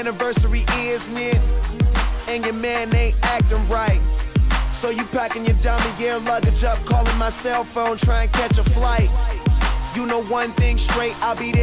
anniversary is near, and your man ain't acting right. So you packing your dummy gear luggage up, calling my cell phone, trying to catch a flight. You know one thing straight, I'll be there